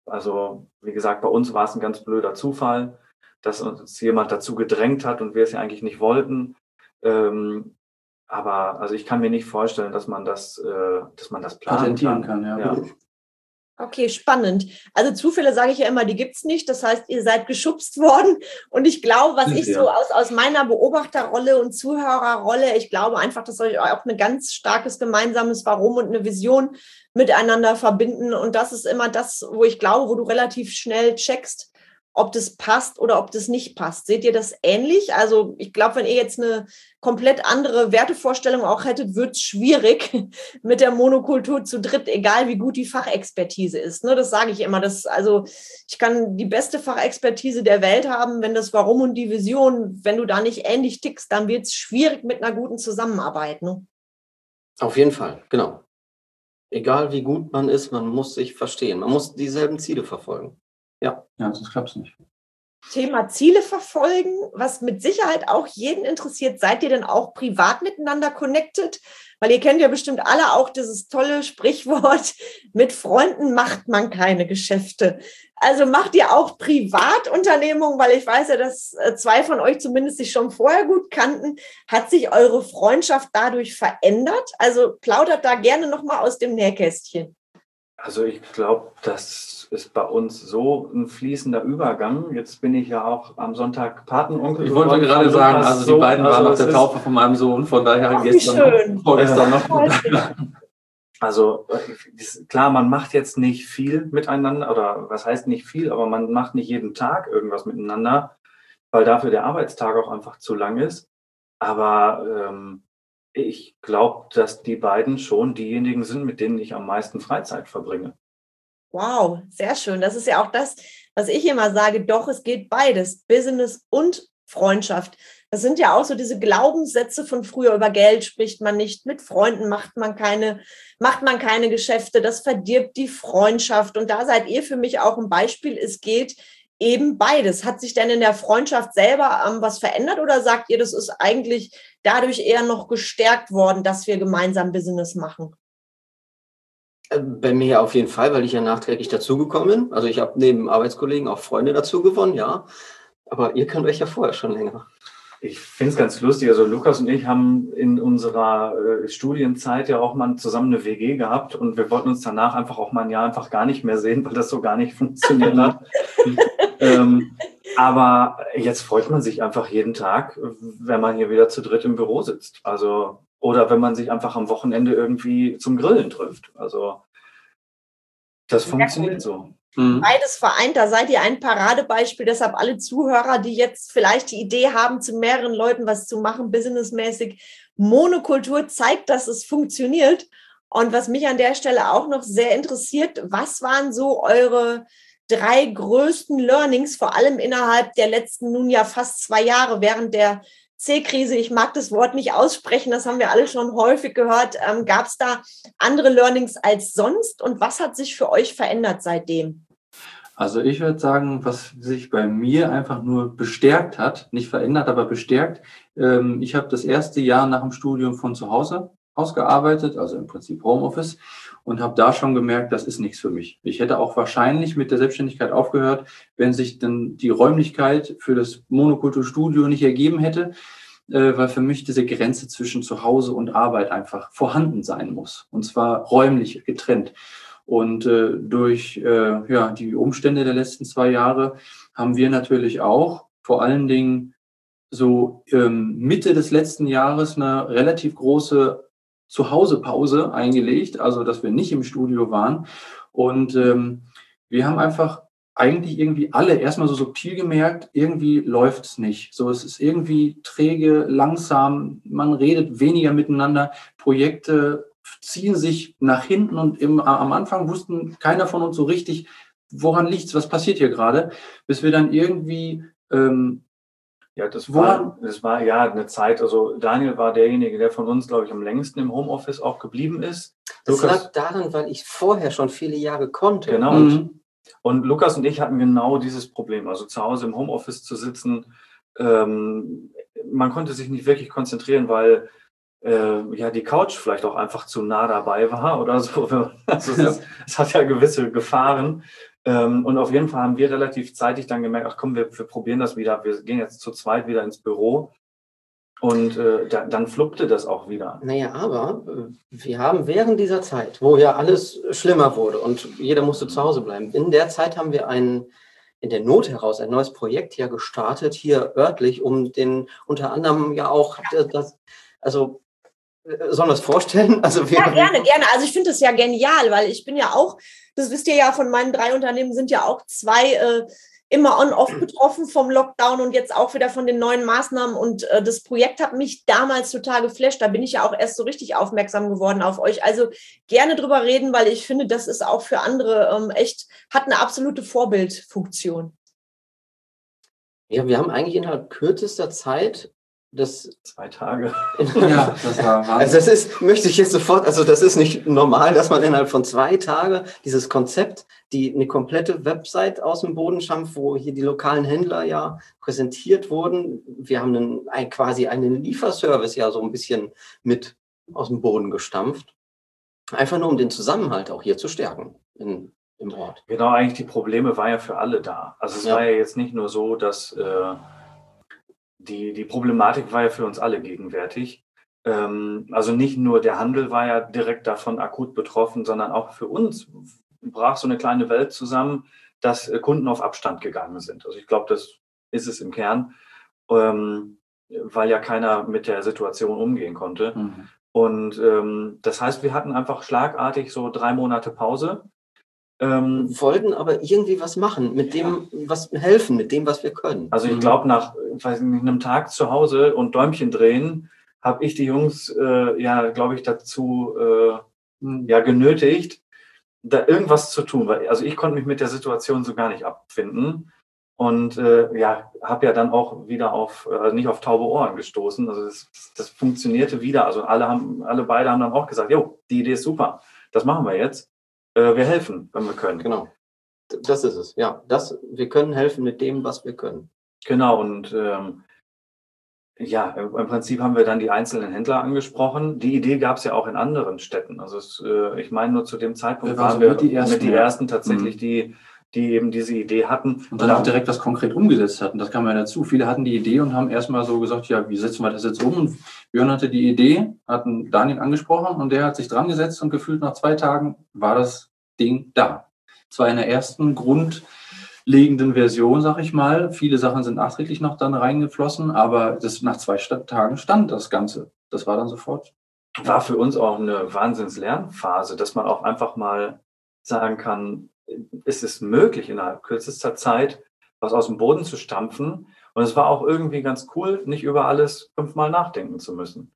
[SPEAKER 2] Also wie gesagt, bei uns war es ein ganz blöder Zufall, dass uns jemand dazu gedrängt hat und wir es ja eigentlich nicht wollten. Ähm, aber also ich kann mir nicht vorstellen, dass man das, äh, dass man das planen
[SPEAKER 4] Patentieren
[SPEAKER 2] kann.
[SPEAKER 4] kann, ja.
[SPEAKER 2] Ja.
[SPEAKER 1] Okay, spannend. Also Zufälle sage ich ja immer, die gibt's nicht. Das heißt, ihr seid geschubst worden. Und ich glaube, was ich so aus, aus meiner Beobachterrolle und Zuhörerrolle, ich glaube einfach, dass euch auch ein ganz starkes gemeinsames Warum und eine Vision miteinander verbinden. Und das ist immer das, wo ich glaube, wo du relativ schnell checkst, ob das passt oder ob das nicht passt. Seht ihr das ähnlich? Also ich glaube, wenn ihr jetzt eine komplett andere Wertevorstellung auch hättet, wird es schwierig mit der Monokultur zu dritt, egal wie gut die Fachexpertise ist. Ne, das sage ich immer. Das, also ich kann die beste Fachexpertise der Welt haben, wenn das Warum und die Vision, wenn du da nicht ähnlich tickst, dann wird es schwierig mit einer guten Zusammenarbeit. Ne?
[SPEAKER 3] Auf jeden Fall, genau. Egal wie gut man ist, man muss sich verstehen. Man muss dieselben Ziele verfolgen. Ja.
[SPEAKER 4] Ja, sonst klappt es nicht.
[SPEAKER 1] Thema Ziele verfolgen, was mit Sicherheit auch jeden interessiert. Seid ihr denn auch privat miteinander connected? Weil ihr kennt ja bestimmt alle auch dieses tolle Sprichwort, mit Freunden macht man keine Geschäfte. Also macht ihr auch Privatunternehmungen, weil ich weiß ja, dass zwei von euch zumindest sich schon vorher gut kannten. Hat sich eure Freundschaft dadurch verändert? Also plaudert da gerne nochmal aus dem Nähkästchen.
[SPEAKER 2] Also ich glaube, das ist bei uns so ein fließender Übergang. Jetzt bin ich ja auch am Sonntag Patenonkel.
[SPEAKER 4] Ich wollte gerade sagen, also die beiden waren auf der Taufe von meinem Sohn, von daher
[SPEAKER 1] Ach, wie
[SPEAKER 4] gestern
[SPEAKER 1] schön.
[SPEAKER 4] noch, vorgestern noch.
[SPEAKER 2] Also klar, man macht jetzt nicht viel miteinander, oder was heißt nicht viel, aber man macht nicht jeden Tag irgendwas miteinander, weil dafür der Arbeitstag auch einfach zu lang ist. Aber ähm, ich glaube, dass die beiden schon diejenigen sind, mit denen ich am meisten Freizeit verbringe.
[SPEAKER 1] Wow, sehr schön. Das ist ja auch das, was ich immer sage. Doch, es geht beides, Business und Freundschaft. Das sind ja auch so diese Glaubenssätze von früher. Über Geld spricht man nicht, mit Freunden macht man keine, macht man keine Geschäfte. Das verdirbt die Freundschaft. Und da seid ihr für mich auch ein Beispiel. Es geht eben beides. Hat sich denn in der Freundschaft selber ähm, was verändert oder sagt ihr, das ist eigentlich dadurch eher noch gestärkt worden, dass wir gemeinsam Business machen?
[SPEAKER 3] Bei mir auf jeden Fall, weil ich ja nachträglich dazugekommen bin. Also ich habe neben Arbeitskollegen auch Freunde dazu gewonnen, ja. Aber ihr kennt euch ja vorher schon länger.
[SPEAKER 2] Ich finde es ganz lustig. Also Lukas und ich haben in unserer äh, Studienzeit ja auch mal zusammen eine W G gehabt und wir wollten uns danach einfach auch mal ein Jahr einfach gar nicht mehr sehen, weil das so gar nicht funktioniert hat. ähm, aber jetzt freut man sich einfach jeden Tag, wenn man hier wieder zu dritt im Büro sitzt. Also oder wenn man sich einfach am Wochenende irgendwie zum Grillen trifft. Also das funktioniert so.
[SPEAKER 1] Mhm. Beides vereint, da seid ihr ein Paradebeispiel. Deshalb alle Zuhörer, die jetzt vielleicht die Idee haben, zu mehreren Leuten was zu machen, businessmäßig. Monokultur zeigt, dass es funktioniert. Und was mich an der Stelle auch noch sehr interessiert, was waren so eure drei größten Learnings, vor allem innerhalb der letzten nun ja fast zwei Jahre während der C-Krise, ich mag das Wort nicht aussprechen, das haben wir alle schon häufig gehört. Ähm, gab es da andere Learnings als sonst und was hat sich für euch verändert seitdem?
[SPEAKER 4] Also ich würde sagen, was sich bei mir einfach nur bestärkt hat, nicht verändert, aber bestärkt. Ähm, ich habe das erste Jahr nach dem Studium von zu Hause ausgearbeitet, also im Prinzip Homeoffice, und habe da schon gemerkt, das ist nichts für mich. Ich hätte auch wahrscheinlich mit der Selbstständigkeit aufgehört, wenn sich dann die Räumlichkeit für das Monokulturstudio nicht ergeben hätte, äh, weil für mich diese Grenze zwischen Zuhause und Arbeit einfach vorhanden sein muss, und zwar räumlich getrennt. Und äh, durch äh, ja, die Umstände der letzten zwei Jahre haben wir natürlich auch vor allen Dingen so ähm, Mitte des letzten Jahres eine relativ große Zuhause-Pause eingelegt, also dass wir nicht im Studio waren. Und ähm, wir haben einfach eigentlich irgendwie alle erstmal so subtil gemerkt, irgendwie läuft es nicht. So, es ist irgendwie träge, langsam, man redet weniger miteinander, Projekte ziehen sich nach hinten und im, am Anfang wussten keiner von uns so richtig, woran liegt's, was passiert hier gerade, bis wir dann irgendwie ähm,
[SPEAKER 2] Ja, das war, das war ja eine Zeit, also Daniel war derjenige, der von uns, glaube ich, am längsten im Homeoffice auch geblieben ist.
[SPEAKER 3] Das
[SPEAKER 2] Lukas,
[SPEAKER 3] lag daran, weil ich vorher schon viele Jahre konnte.
[SPEAKER 2] Genau.
[SPEAKER 4] Mhm.
[SPEAKER 2] Und, und Lukas und ich hatten genau dieses Problem, also zu Hause im Homeoffice zu sitzen. Ähm, man konnte sich nicht wirklich konzentrieren, weil äh, ja die Couch vielleicht auch einfach zu nah dabei war oder so. Also es, ist, es hat ja gewisse Gefahren. Ähm, und auf jeden Fall haben wir relativ zeitig dann gemerkt, ach komm, wir, wir probieren das wieder, wir gehen jetzt zu zweit wieder ins Büro. Und äh, da, dann fluppte das auch wieder.
[SPEAKER 3] Naja, aber äh, wir haben während dieser Zeit, wo ja alles schlimmer wurde und jeder musste zu Hause bleiben, in der Zeit haben wir ein, in der Not heraus ein neues Projekt hier gestartet, hier örtlich, um den unter anderem ja auch äh, das, also äh, sollen wir es vorstellen? Also wir,
[SPEAKER 1] ja, gerne, gerne. Also ich finde das ja genial, weil ich bin ja auch, das wisst ihr ja, von meinen drei Unternehmen sind ja auch zwei äh, immer on-off betroffen vom Lockdown und jetzt auch wieder von den neuen Maßnahmen. Und äh, das Projekt hat mich damals total geflasht. Da bin ich ja auch erst so richtig aufmerksam geworden auf euch. Also gerne drüber reden, weil ich finde, das ist auch für andere ähm, echt, hat eine absolute Vorbildfunktion.
[SPEAKER 3] Ja, wir haben eigentlich innerhalb kürzester Zeit das...
[SPEAKER 2] Zwei Tage.
[SPEAKER 4] Ja, das war Wahnsinn.
[SPEAKER 3] Also das ist, möchte ich jetzt sofort, also das ist nicht normal, dass man innerhalb von zwei Tagen dieses Konzept, die eine komplette Website aus dem Boden stampft, wo hier die lokalen Händler ja präsentiert wurden. Wir haben einen, ein, quasi einen Lieferservice ja so ein bisschen mit aus dem Boden gestampft. Einfach nur, um den Zusammenhalt auch hier zu stärken in, im Ort.
[SPEAKER 2] Genau, eigentlich die Probleme waren ja für alle da. Also es
[SPEAKER 3] Ja.
[SPEAKER 2] war ja jetzt nicht nur so, dass äh, die, die Problematik war ja für uns alle gegenwärtig. Ähm, also nicht nur der Handel war ja direkt davon akut betroffen, sondern auch für uns brach so eine kleine Welt zusammen, dass äh, Kunden auf Abstand gegangen sind. Also ich glaube, das ist es im Kern, ähm, weil ja keiner mit der Situation umgehen konnte.
[SPEAKER 4] Mhm.
[SPEAKER 2] Und ähm, das heißt, wir hatten einfach schlagartig so drei Monate Pause. Ähm,
[SPEAKER 3] Wollten aber irgendwie was machen, mit dem, was helfen, mit dem, was wir können.
[SPEAKER 2] also ich glaube, nach weiß nicht, einem Tag zu Hause und Däumchen drehen, habe ich die Jungs, äh, ja, glaube ich, dazu äh, ja, genötigt, da irgendwas zu tun. Weil, also ich konnte mich mit der Situation so gar nicht abfinden. Und äh, ja, habe ja dann auch wieder auf, äh, nicht auf taube Ohren gestoßen. Also das, das funktionierte wieder. Also alle haben, alle beide haben dann auch gesagt, jo, die Idee ist super, das machen wir jetzt. Äh, wir helfen, wenn wir können.
[SPEAKER 3] Genau. Das ist es, ja. Das, wir können helfen mit dem, was wir können.
[SPEAKER 2] Genau, und ähm, ja, im Prinzip haben wir dann die einzelnen Händler angesprochen. Die Idee gab es ja auch in anderen Städten. Also es, äh, ich meine, nur zu dem Zeitpunkt
[SPEAKER 4] Wir waren
[SPEAKER 2] waren
[SPEAKER 4] so
[SPEAKER 2] wir
[SPEAKER 4] mit die ersten,
[SPEAKER 2] mit die
[SPEAKER 4] ja.
[SPEAKER 2] ersten tatsächlich,
[SPEAKER 4] Mhm.
[SPEAKER 2] die, die eben diese Idee hatten.
[SPEAKER 4] Und dann auch direkt was konkret umgesetzt hatten. Das kam ja dazu. Viele hatten die Idee und haben erstmal so gesagt, ja, wie setzen wir das jetzt um? Und Björn hatte die Idee, hatten Daniel angesprochen und der hat sich dran gesetzt und gefühlt nach zwei Tagen war das Ding da. Zwar in der ersten grundlegenden Version, sag ich mal. Viele Sachen sind nachträglich noch dann reingeflossen, aber das, nach zwei Tagen stand das Ganze. Das war dann sofort.
[SPEAKER 2] War für uns auch eine Wahnsinns-Lernphase, dass man auch einfach mal sagen kann, ist es möglich, innerhalb kürzester Zeit was aus dem Boden zu stampfen. Und es war auch irgendwie ganz cool, nicht über alles fünfmal nachdenken zu müssen.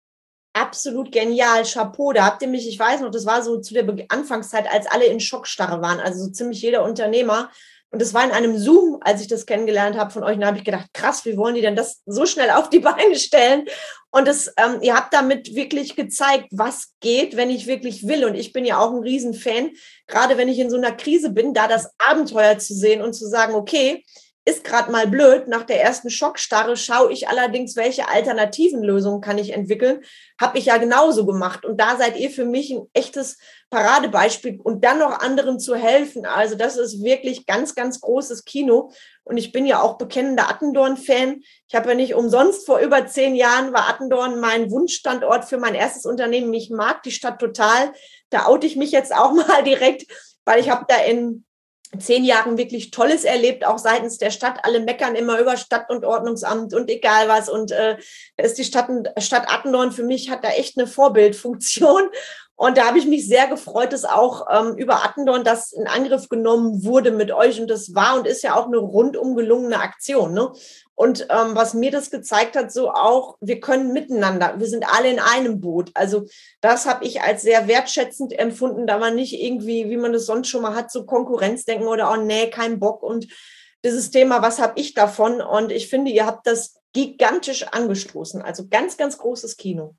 [SPEAKER 1] Absolut genial, Chapeau. Da habt ihr mich, ich weiß noch, das war so zu der Be- Anfangszeit, als alle in Schockstarre waren, also so ziemlich jeder Unternehmer. Und das war in einem Zoom, als ich das kennengelernt habe von euch. Und da habe ich gedacht, krass, wie wollen die denn das so schnell auf die Beine stellen? Und das, ähm, ihr habt damit wirklich gezeigt, was geht, wenn ich wirklich will. Und ich bin ja auch ein Riesenfan, gerade wenn ich in so einer Krise bin, da das Abenteuer zu sehen und zu sagen, okay, ist gerade mal blöd. Nach der ersten Schockstarre schaue ich allerdings, welche alternativen Lösungen kann ich entwickeln. Habe ich ja genauso gemacht. Und da seid ihr für mich ein echtes Paradebeispiel und dann noch anderen zu helfen. Also das ist wirklich ganz, ganz großes Kino. Und ich bin ja auch bekennender Attendorn-Fan. Ich habe ja nicht umsonst, vor über zehn Jahren war Attendorn mein Wunschstandort für mein erstes Unternehmen. Ich mag die Stadt total. Da oute ich mich jetzt auch mal direkt, weil ich habe da in zehn Jahren wirklich Tolles erlebt, auch seitens der Stadt. Alle meckern immer über Stadt- und Ordnungsamt und egal was. Und äh, da ist die Stadt, Stadt Attendorn für mich, hat da echt eine Vorbildfunktion. Und da habe ich mich sehr gefreut, dass auch ähm, über Attendorn das in Angriff genommen wurde mit euch. Und das war und ist ja auch eine rundum gelungene Aktion, ne? Und ähm, was mir das gezeigt hat, so auch, wir können miteinander, wir sind alle in einem Boot. Also das habe ich als sehr wertschätzend empfunden, da man nicht irgendwie, wie man das sonst schon mal hat, so Konkurrenzdenken oder, oh nee, kein Bock. Und dieses Thema, was habe ich davon? Und ich finde, ihr habt das gigantisch angestoßen. Also ganz, ganz großes Kino.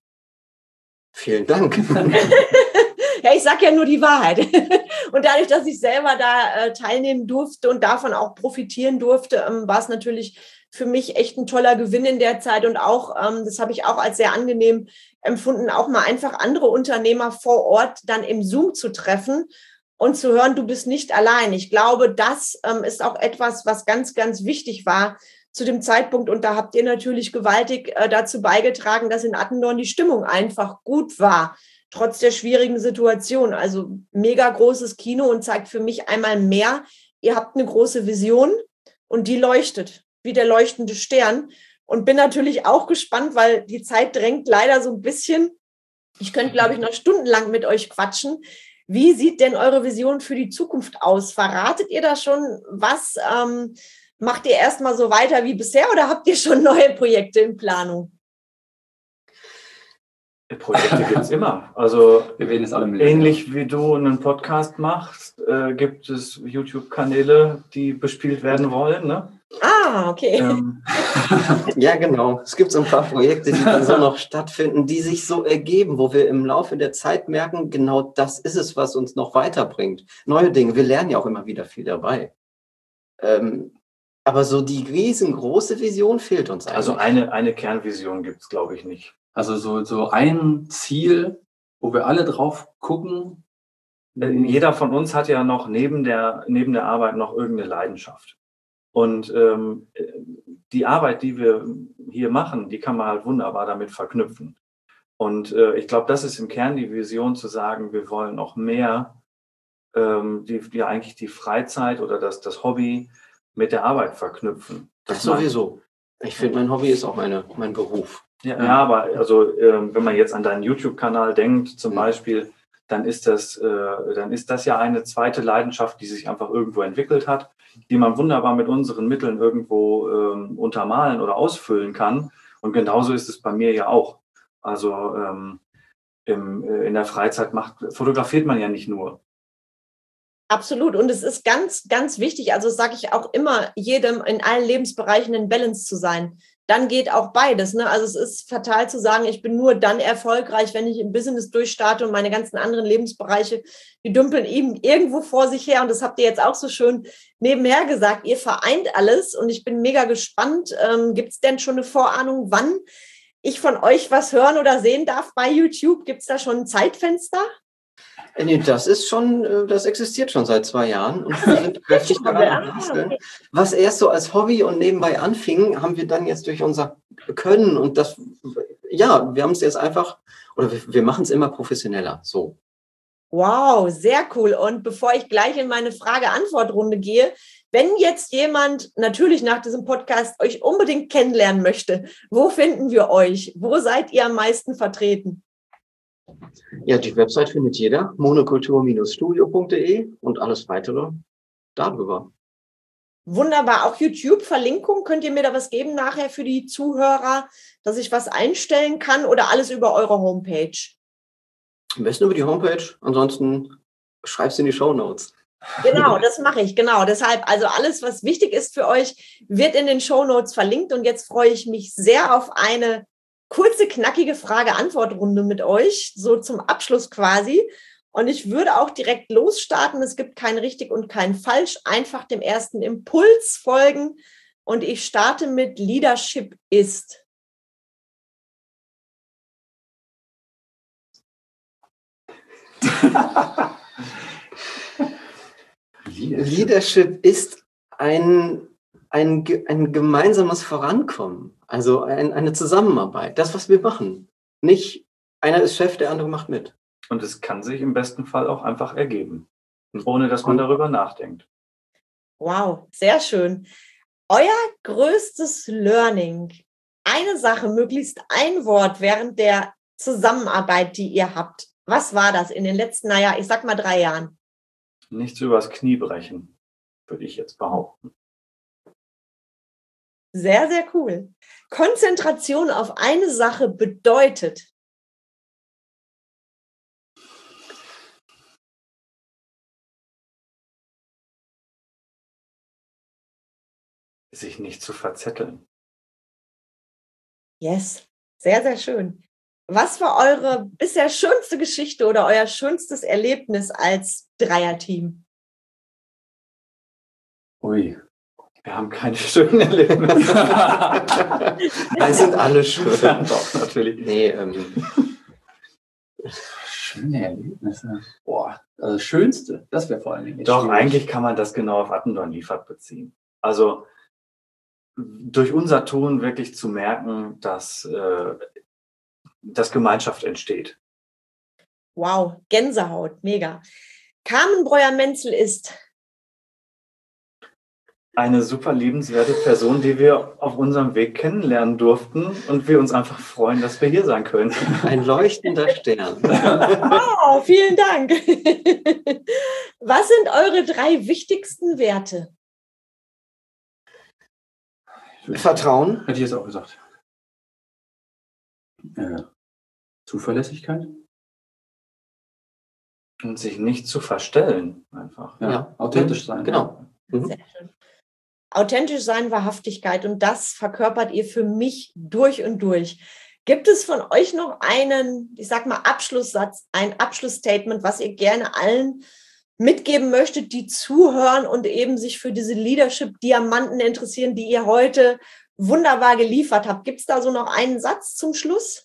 [SPEAKER 3] Vielen Dank.
[SPEAKER 1] Ja, ich sage ja nur die Wahrheit. Und dadurch, dass ich selber da äh, teilnehmen durfte und davon auch profitieren durfte, ähm, war es natürlich für mich echt ein toller Gewinn in der Zeit. Und auch, ähm, das habe ich auch als sehr angenehm empfunden, auch mal einfach andere Unternehmer vor Ort dann im Zoom zu treffen und zu hören, du bist nicht allein. Ich glaube, das ähm, ist auch etwas, was ganz, ganz wichtig war zu dem Zeitpunkt. Und da habt ihr natürlich gewaltig äh, dazu beigetragen, dass in Attendorn die Stimmung einfach gut war, trotz der schwierigen Situation. Also mega großes Kino und zeigt für mich einmal mehr, ihr habt eine große Vision und die leuchtet, wie der leuchtende Stern. Und bin natürlich auch gespannt, weil die Zeit drängt leider so ein bisschen. Ich könnte, glaube ich, noch stundenlang mit euch quatschen. Wie sieht denn eure Vision für die Zukunft aus? Verratet ihr da schon was? Ähm, macht ihr erstmal so weiter wie bisher oder habt ihr schon neue Projekte in Planung?
[SPEAKER 2] Projekte gibt es immer. Also
[SPEAKER 4] wir werden jetzt alle mit
[SPEAKER 2] ähnlich wie du einen Podcast machst, äh, gibt es YouTube-Kanäle, die bespielt werden wollen. Ne?
[SPEAKER 1] Ah, okay.
[SPEAKER 2] Ähm.
[SPEAKER 3] Ja, genau. Es gibt so ein paar Projekte, die dann so noch stattfinden, die sich so ergeben, wo wir im Laufe der Zeit merken, genau das ist es, was uns noch weiterbringt. Neue Dinge. Wir lernen ja auch immer wieder viel dabei. Ähm, aber so die riesengroße Vision fehlt uns eigentlich.
[SPEAKER 2] Also eine, eine Kernvision gibt es, glaube ich, nicht.
[SPEAKER 4] Also so, so ein Ziel, wo wir alle drauf gucken.
[SPEAKER 2] Jeder von uns hat ja noch neben der, neben der Arbeit noch irgendeine Leidenschaft. Und ähm, die Arbeit, die wir hier machen, die kann man halt wunderbar damit verknüpfen. Und äh, ich glaube, das ist im Kern die Vision, zu sagen, wir wollen noch mehr ähm, die, die eigentlich die Freizeit oder das, das Hobby mit der Arbeit verknüpfen.
[SPEAKER 3] Das sowieso. Ich finde, mein Hobby ist auch meine, mein Beruf.
[SPEAKER 2] Ja, ja, aber also ähm, wenn man jetzt an deinen YouTube-Kanal denkt, zum
[SPEAKER 3] Ja.
[SPEAKER 2] Beispiel, dann ist das, äh, dann ist das ja eine zweite Leidenschaft, die sich einfach irgendwo entwickelt hat, die man wunderbar mit unseren Mitteln irgendwo ähm, untermalen oder ausfüllen kann. Und genauso ist es bei mir ja auch. Also ähm, im, äh, in der Freizeit macht, fotografiert man ja nicht nur.
[SPEAKER 1] Absolut. Und es ist ganz, ganz wichtig, also sage ich auch immer jedem, in allen Lebensbereichen in Balance zu sein. Dann geht auch beides. Ne? Also es ist fatal zu sagen, ich bin nur dann erfolgreich, wenn ich im Business durchstarte und meine ganzen anderen Lebensbereiche, die dümpeln eben irgendwo vor sich her. Und das habt ihr jetzt auch so schön nebenher gesagt. Ihr vereint alles und ich bin mega gespannt. Ähm, gibt es denn schon eine Vorahnung, wann ich von euch was hören oder sehen darf bei YouTube? Gibt es da schon ein Zeitfenster?
[SPEAKER 3] Nee, das ist schon, das existiert schon seit zwei Jahren und wir sind kräftig daran.
[SPEAKER 1] okay.
[SPEAKER 3] Was erst so als Hobby und nebenbei anfing, haben wir dann jetzt durch unser Können und das, ja, wir haben es jetzt einfach, oder wir, wir machen es immer professioneller, so.
[SPEAKER 1] Wow, sehr cool. Und bevor ich gleich in meine Frage-Antwort-Runde gehe, wenn jetzt jemand natürlich nach diesem Podcast euch unbedingt kennenlernen möchte, wo finden wir euch? Wo seid ihr am meisten vertreten?
[SPEAKER 3] Ja, die Website findet jeder, monokultur Bindestrich studio Punkt de und alles weitere darüber.
[SPEAKER 1] Wunderbar. Auch YouTube-Verlinkung, könnt ihr mir da was geben nachher für die Zuhörer, dass ich was einstellen kann oder alles über eure Homepage?
[SPEAKER 3] Am besten über die Homepage, ansonsten schreib's in die Shownotes.
[SPEAKER 1] Genau, das mache ich, genau. Deshalb, also alles, was wichtig ist für euch, wird in den Shownotes verlinkt und jetzt freue ich mich sehr auf eine kurze, knackige Frage-Antwort-Runde mit euch, so zum Abschluss quasi. Und ich würde auch direkt losstarten. Es gibt kein richtig und kein falsch. Einfach dem ersten Impuls folgen. Und ich starte mit Leadership ist.
[SPEAKER 3] Leadership ist ein, ein, ein gemeinsames Vorankommen. Also ein, eine Zusammenarbeit, das, was wir machen. Nicht einer ist Chef, der andere macht mit.
[SPEAKER 2] Und es kann sich im besten Fall auch einfach ergeben, ohne dass man darüber nachdenkt.
[SPEAKER 1] Wow, sehr schön. Euer größtes Learning, eine Sache, möglichst ein Wort während der Zusammenarbeit, die ihr habt. Was war das in den letzten, naja, ich sag mal drei Jahren?
[SPEAKER 2] Nichts übers Knie brechen, würde ich jetzt behaupten.
[SPEAKER 1] Sehr, sehr cool. Konzentration auf eine Sache bedeutet?
[SPEAKER 2] Sich nicht zu verzetteln.
[SPEAKER 1] Yes, sehr, sehr schön. Was war eure bisher schönste Geschichte oder euer schönstes Erlebnis als Dreierteam?
[SPEAKER 2] Ui, wir haben keine schönen Erlebnisse.
[SPEAKER 3] Die sind alle schön.
[SPEAKER 2] Ja, doch, natürlich.
[SPEAKER 3] Nee, ähm,
[SPEAKER 4] Schöne Erlebnisse. Boah, Also das Schönste, das wäre vor allen Dingen.
[SPEAKER 2] Doch,
[SPEAKER 4] schwierig.
[SPEAKER 2] eigentlich kann man das genau auf Attendorn Liefert beziehen. Also durch unser Tun wirklich zu merken, dass, äh, dass Gemeinschaft entsteht.
[SPEAKER 1] Wow, Gänsehaut, mega. Carmen Breuer-Menzel ist
[SPEAKER 2] eine super liebenswerte Person, die wir auf unserem Weg kennenlernen durften und wir uns einfach freuen, dass wir hier sein können.
[SPEAKER 3] Ein leuchtender Stern.
[SPEAKER 1] Oh, vielen Dank. Was sind eure drei wichtigsten Werte?
[SPEAKER 3] Vertrauen.
[SPEAKER 4] Hätte ich jetzt auch gesagt. Äh, Zuverlässigkeit.
[SPEAKER 2] Und sich nicht zu verstellen, einfach.
[SPEAKER 4] Ja,
[SPEAKER 3] Ja.
[SPEAKER 4] authentisch sein.
[SPEAKER 3] Genau. Mhm.
[SPEAKER 1] Sehr schön. Authentisch sein, Wahrhaftigkeit, und das verkörpert ihr für mich durch und durch. Gibt es von euch noch einen, ich sag mal, Abschlusssatz, ein Abschlussstatement, was ihr gerne allen mitgeben möchtet, die zuhören und eben sich für diese Leadership-Diamanten interessieren, die ihr heute wunderbar geliefert habt? Gibt es da so noch einen Satz zum Schluss?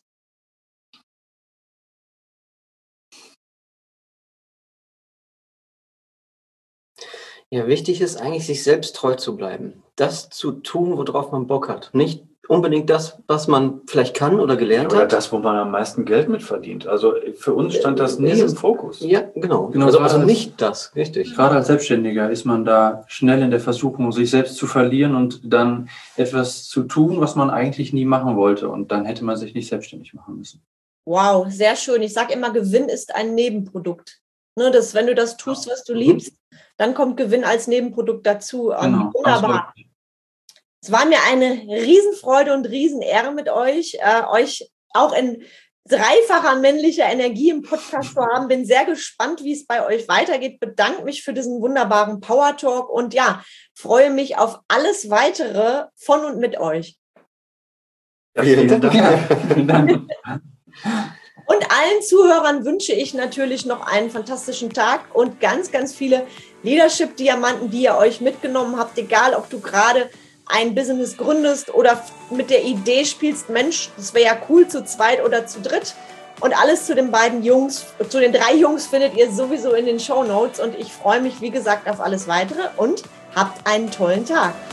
[SPEAKER 3] Ja, wichtig ist eigentlich, sich selbst treu zu bleiben. Das zu tun, worauf man Bock hat. Nicht unbedingt das, was man vielleicht kann oder gelernt
[SPEAKER 2] Oder
[SPEAKER 3] hat.
[SPEAKER 2] das, wo man am meisten Geld mit verdient. Also für uns stand das nie
[SPEAKER 3] Es ist-
[SPEAKER 2] im Fokus.
[SPEAKER 3] Ja, genau.
[SPEAKER 4] Genau,
[SPEAKER 3] also,
[SPEAKER 4] gerade
[SPEAKER 3] also
[SPEAKER 4] als-
[SPEAKER 3] nicht das, richtig.
[SPEAKER 4] Gerade als Selbstständiger ist man da schnell in der Versuchung, sich selbst zu verlieren und dann etwas zu tun, was man eigentlich nie machen wollte. Und dann hätte man sich nicht selbstständig machen müssen.
[SPEAKER 1] Wow, sehr schön. Ich sage immer, Gewinn ist ein Nebenprodukt. Ne, das, wenn du das tust, was du
[SPEAKER 3] Mhm.
[SPEAKER 1] liebst, dann kommt Gewinn als Nebenprodukt dazu. Ähm,
[SPEAKER 4] Genau.
[SPEAKER 1] wunderbar. Es war mir eine Riesenfreude und Riesenehre mit euch, äh, euch auch in dreifacher männlicher Energie im Podcast zu haben. Bin sehr gespannt, wie es bei euch weitergeht. Bedanke mich für diesen wunderbaren Power Talk und ja, freue mich auf alles Weitere von und mit euch.
[SPEAKER 2] Ja, vielen Dank.
[SPEAKER 4] Ja, vielen Dank.
[SPEAKER 1] Und allen Zuhörern wünsche ich natürlich noch einen fantastischen Tag und ganz, ganz viele Leadership-Diamanten, die ihr euch mitgenommen habt, egal ob du gerade ein Business gründest oder mit der Idee spielst, Mensch, das wäre ja cool zu zweit oder zu dritt. Und alles zu den beiden Jungs, zu den drei Jungs findet ihr sowieso in den Shownotes. Und ich freue mich, wie gesagt, auf alles Weitere und habt einen tollen Tag.